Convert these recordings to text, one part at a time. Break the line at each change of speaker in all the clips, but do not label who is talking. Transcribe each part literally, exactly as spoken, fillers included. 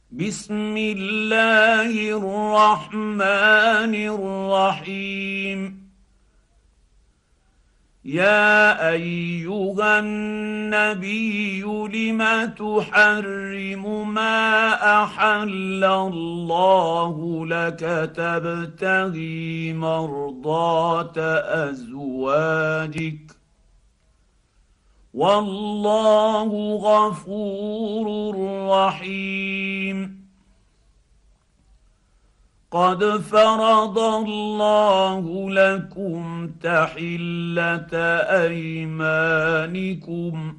بسم الله الرحمن الرحيم. يا ايها النبي لم تحرم ما احل الله لك تبتغي مرضات ازواجك والله غفور رحيم. قد فرض الله لكم تحلة ايمانكم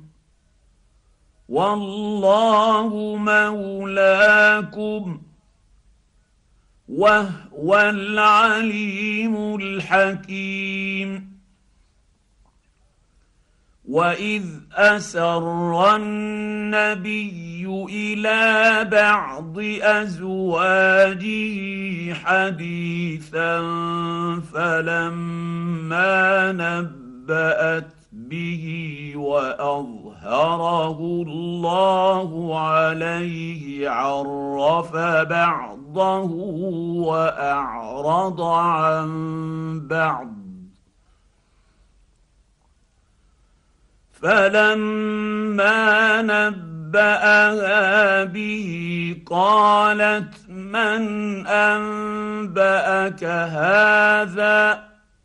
والله مولاكم وهو العليم الحكيم. واذ اسر النبي الى بعض ازواجه حديثا فلما نبأت به واظهره الله عليه عرف بعضه واعرض عن بعض. فلما نبأها به قالت من أنبأك هذا؟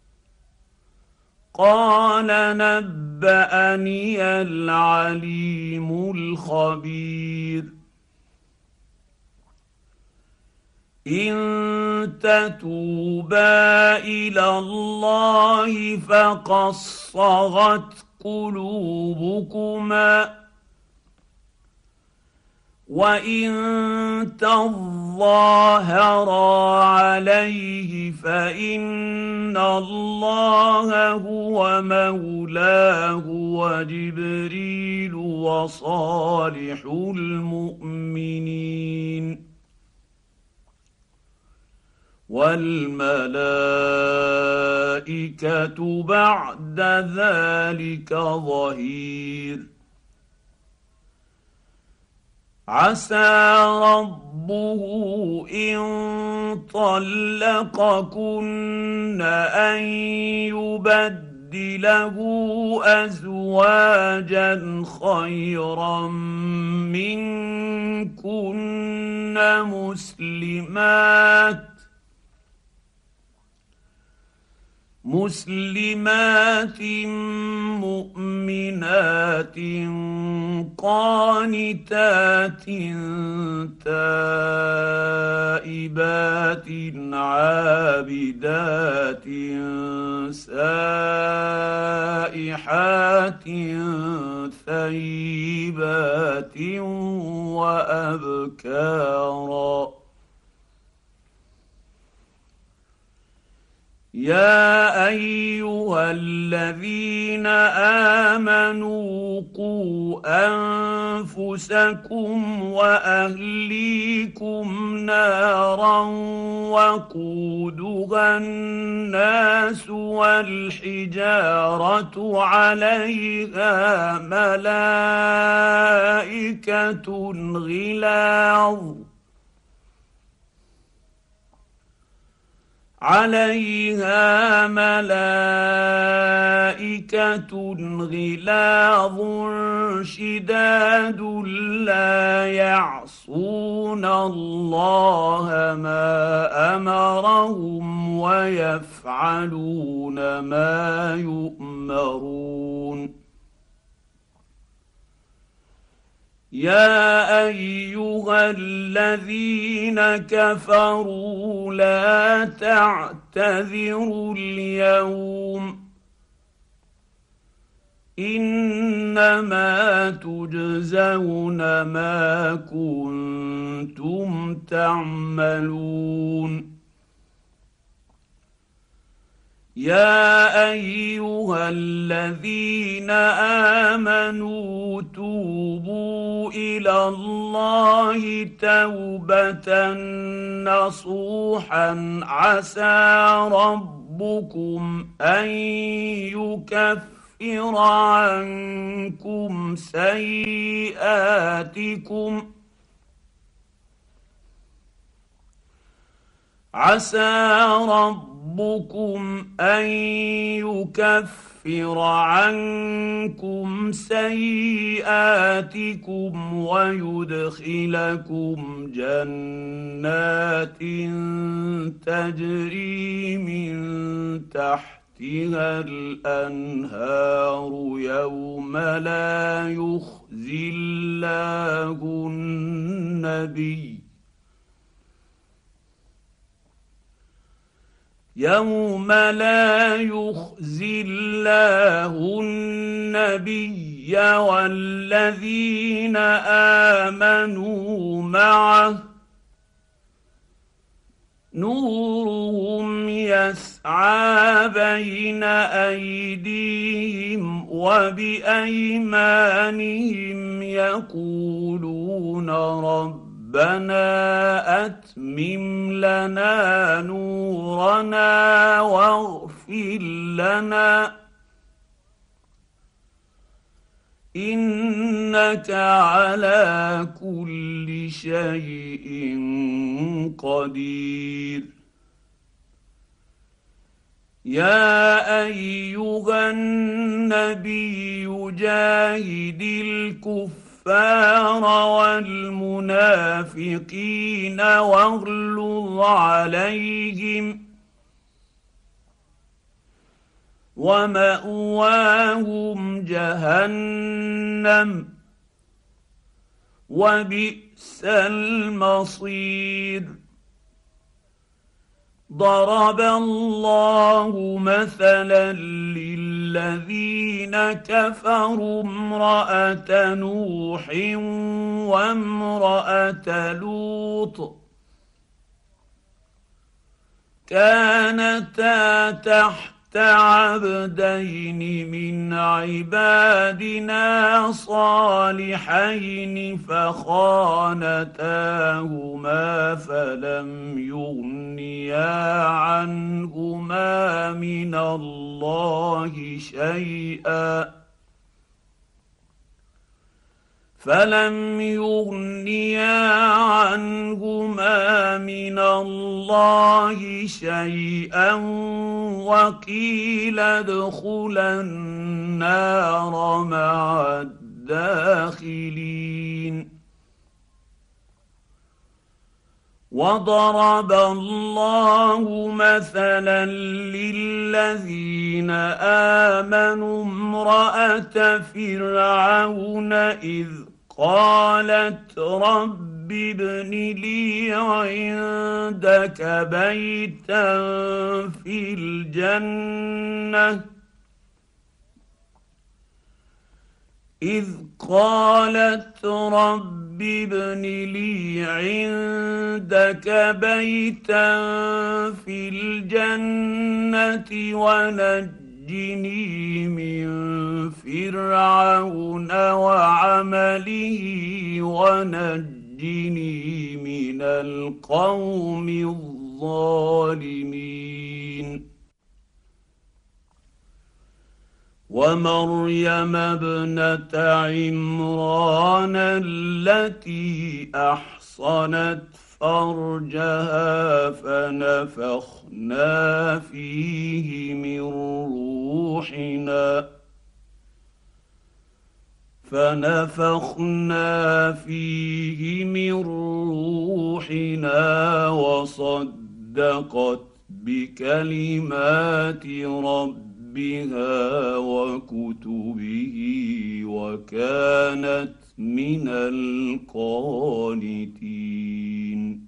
قال نبأني العليم الخبير. إن تتوبا إلى الله فقد صغت قلوبكما وان تظاهرا عليه فان الله هو مولاه وجبريل وصالح المؤمنين والملائكة بعد ذلك ظهير. عسى ربه إن طلقكن أن يبدله أزواجا خيرا منكن مسلمات مسلمات مؤمنات قانتات تائبات عابدات سائحات ثيبات وأبكارا. يا ايها الذين امنوا قوا انفسكم واهليكم نارا وقودها الناس والحجاره عليها ملائكه غلاظ عليها ملائكة غلاظ شداد لا يعصون الله ما أمرهم ويفعلون ما يؤمرون. يا ايها الذين كفروا لا تعتذروا اليوم انما تجزون ما كنتم تعملون. يا ايها الذين امنوا توبوا الى الله توبه نصوحا عسى ربكم ان يكفر عنكم سيئاتكم عسى ربكم ان يكفر عنكم سيئاتكم ويدخلكم جنات تجري من تحتها الانهار يوم لا يخزي الله النبي يوم لا يخزي الله النبي والذين آمنوا معه نورهم يسعى بين أيديهم وبأيمانهم يقولون رب ربنا أتمم لنا نورنا واغفر لنا إنك على كل شيء قدير يا أيها النبي جاهد الكفر الكفار والمنافقين واغلظ عليهم ومأواهم جهنم وبئس المصير ضرب الله مثلا للذين كفروا امرأة نوح وامرأة لوط كانتا تحت عبدين من عبادنا صالحين فخانتاهما فلم يغنيا عنهما من الله شيئا فلم يغنيا عنهما من الله شيئا وقيل ادخلا النار مع الداخلين وضرب الله مثلا للذين آمنوا امرأة فرعون إذ قالت رب ابن لي عندك بيتا في الجنة إذ قالت رب ابن لي عندك بيتا في الجنة ونجني من فرعون وعمله ونجني من القوم الظالمين ومريم ابنة عمران التي أحصنت فرجها فنفخنا فيه من روحنا فنفخنا فيه من روحنا وصدقت بكلمات ربها بها وكتبه وكانت من القانتين